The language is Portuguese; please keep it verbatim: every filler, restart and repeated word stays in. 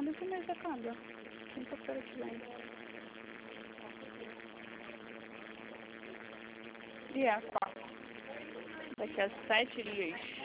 Quando que o mês acaba? Quinta-feira que vem. Dia quatro. Daqui a sete dias.